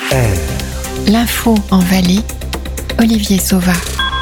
L'info en Valais, Olivier Sauva.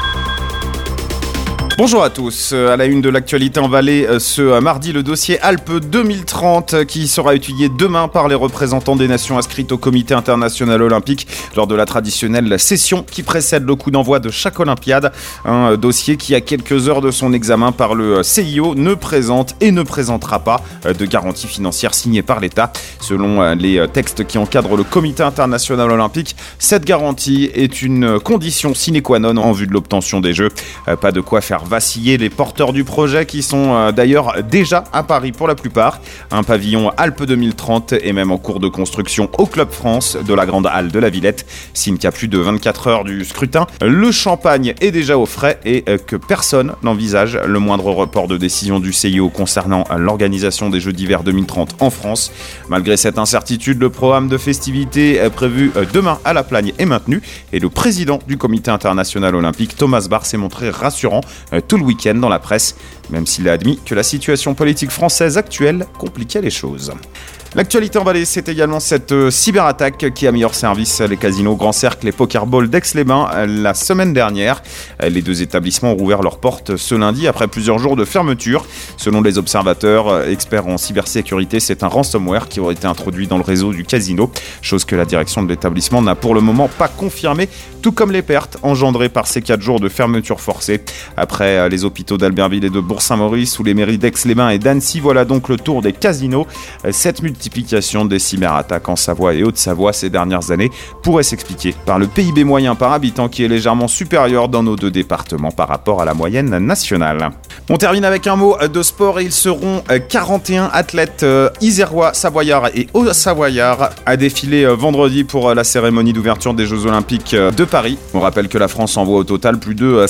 Bonjour à tous. À la une de l'actualité en Valais, ce mardi, le dossier Alpes 2030 qui sera étudié demain par les représentants des nations inscrites au Comité international olympique lors de la traditionnelle session qui précède le coup d'envoi de chaque Olympiade. Un dossier qui, à quelques heures de son examen par le CIO, ne présente et ne présentera pas de garantie financière signée par l'État. Selon les textes qui encadrent le Comité international olympique, cette garantie est une condition sine qua non en vue de l'obtention des Jeux. Pas de quoi faire vaciller les porteurs du projet qui sont d'ailleurs déjà à Paris pour la plupart. Un pavillon Alpes 2030 est même en cours de construction au Club France de la Grande Halle de la Villette. Signe qu'à plus de 24 heures du scrutin, le champagne est déjà au frais et que personne n'envisage le moindre report de décision du CIO concernant l'organisation des Jeux d'hiver 2030 en France. Malgré cette incertitude, le programme de festivités prévu demain à La Plagne est maintenu et le président du Comité international olympique, Thomas Bach, s'est montré rassurant tout le week-end dans la presse, même s'il a admis que la situation politique française actuelle compliquait les choses. L'actualité en Valais, c'est également cette cyberattaque qui a mis hors service les casinos Grand Cercle et Pokerball d'Aix-les-Bains la semaine dernière. Les deux établissements ont rouvert leurs portes ce lundi après plusieurs jours de fermeture. Selon les observateurs experts en cybersécurité, c'est un ransomware qui aurait été introduit dans le réseau du casino, chose que la direction de l'établissement n'a pour le moment pas confirmée, tout comme les pertes engendrées par ces 4 jours de fermeture forcée. Après les hôpitaux d'Albertville et de Bourg-Saint-Maurice ou les mairies d'Aix-les-Bains et d'Annecy, voilà donc le tour des casinos. Cette multiplication des cyberattaques en Savoie et Haute-Savoie ces dernières années pourrait s'expliquer par le PIB moyen par habitant qui est légèrement supérieur dans nos deux départements par rapport à la moyenne nationale. On termine avec un mot de sport et ils seront 41 athlètes isérois, savoyards et haut-savoyards à défiler vendredi pour la cérémonie d'ouverture des Jeux Olympiques de Paris. On rappelle que la France envoie au total plus de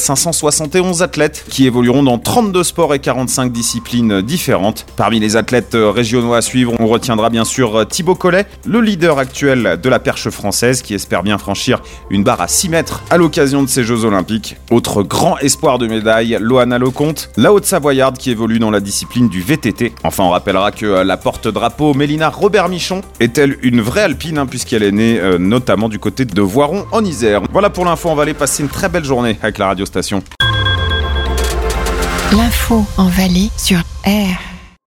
571 athlètes qui évolueront dans 32 sports et 45 disciplines différentes. Parmi les athlètes régionaux à suivre, on retiendra bien sûr Thibaut Collet, le leader actuel de la perche française qui espère bien franchir une barre à 6 mètres à l'occasion de ces Jeux Olympiques. Autre grand espoir de médaille, Loana Lecomte, la haute-savoyarde qui évolue dans la discipline du VTT. Enfin, on rappellera que la porte-drapeau Mélina Robert-Michon est-elle une vraie alpine puisqu'elle est née notamment du côté de Voiron en Isère. Voilà pour l'info en Valais, passez une très belle journée avec la radio station. L'info en Valais sur R.